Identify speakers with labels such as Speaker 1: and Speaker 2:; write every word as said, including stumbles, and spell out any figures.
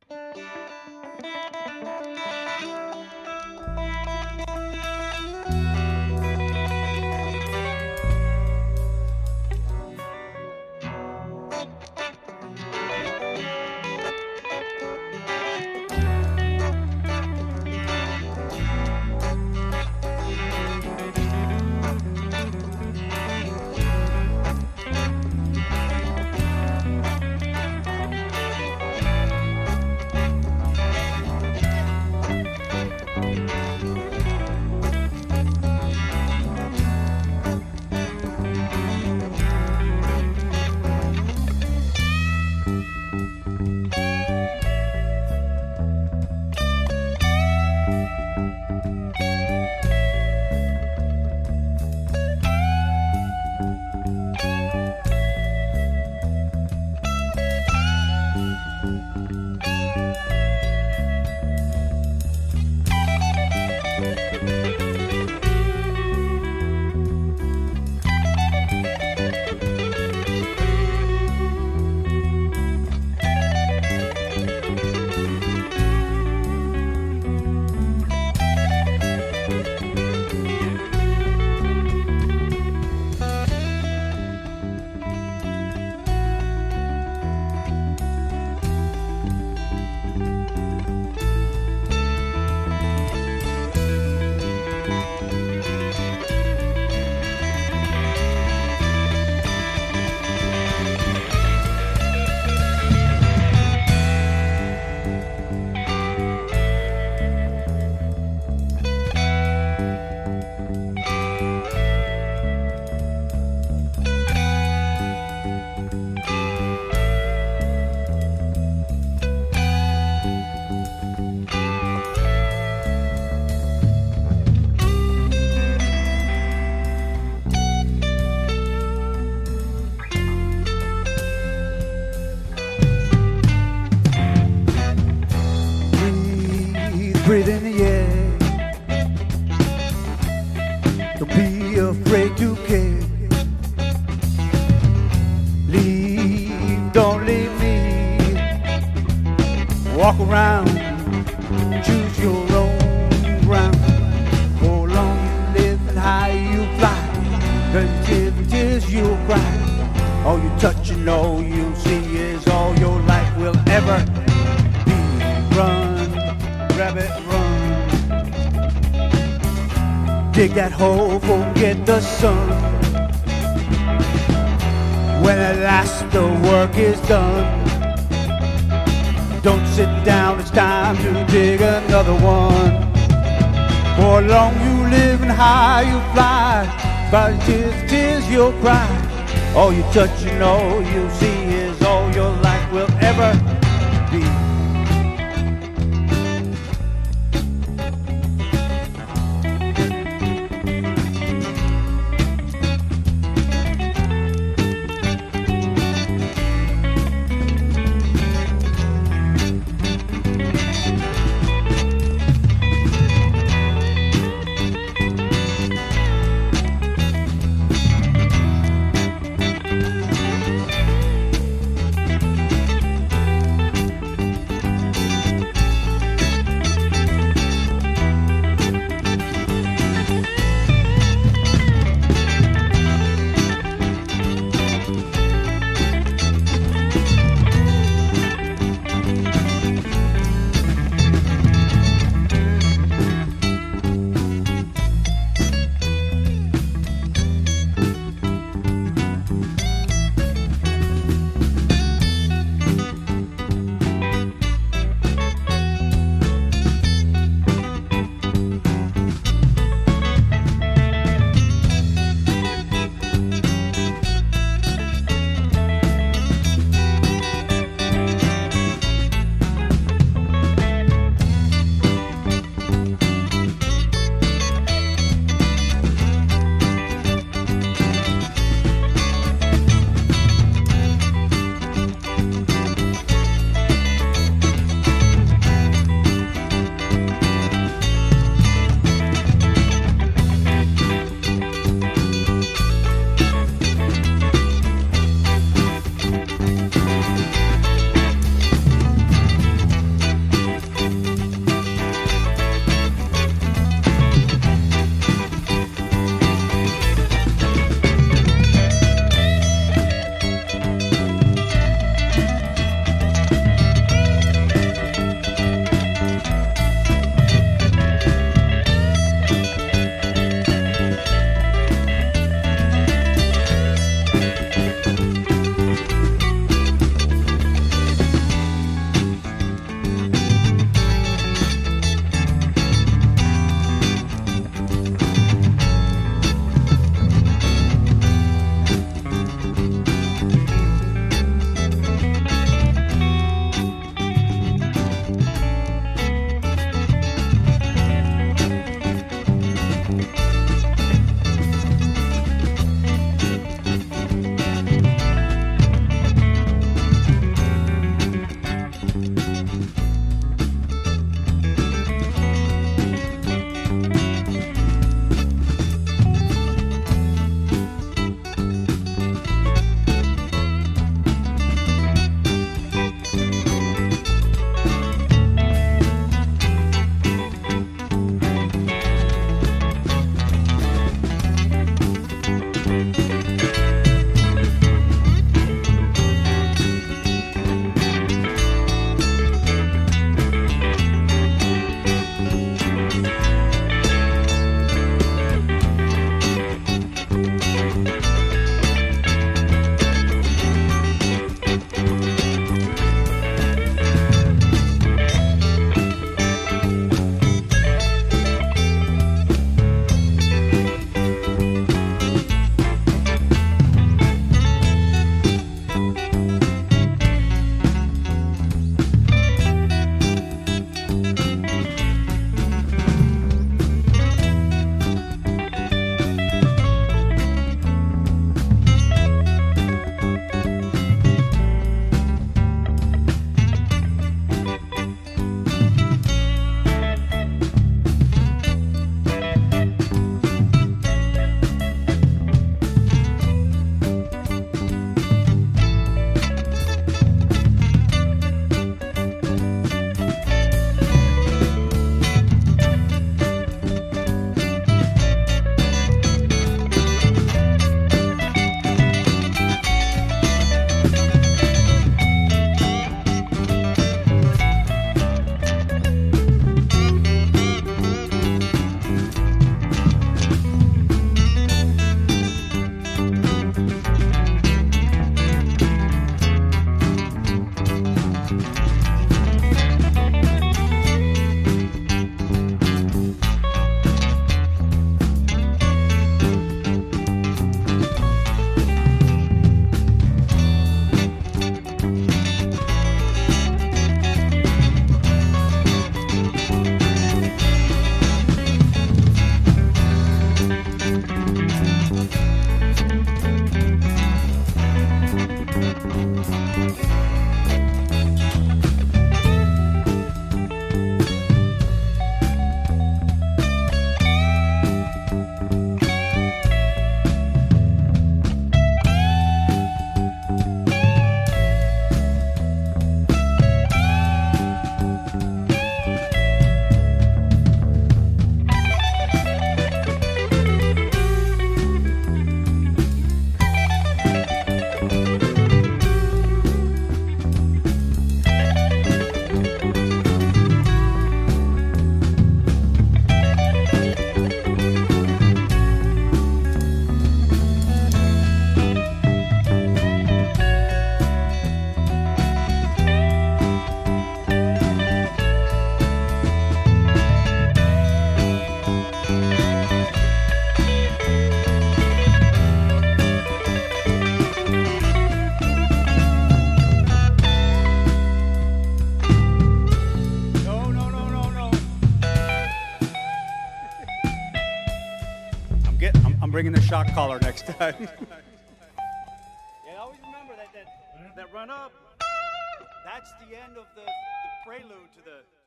Speaker 1: Breathe in the air. Don't be afraid to care. Leave, don't leave me. Walk around, choose your own ground. For long you live and high you fly. Cause tears and tears you'll cry. All you touch and all you see is all your life will ever be. Run, rabbit, run. Dig that hole, forget the sun. When at last the work is done, don't sit down, it's time to dig another one. For long you live and high you fly. By tears, tears you'll cry. All you touch and all you see is all your life will ever be. Bringing the shock collar next time.
Speaker 2: Yeah, always remember that, that that run up, that's the end of the, the prelude to the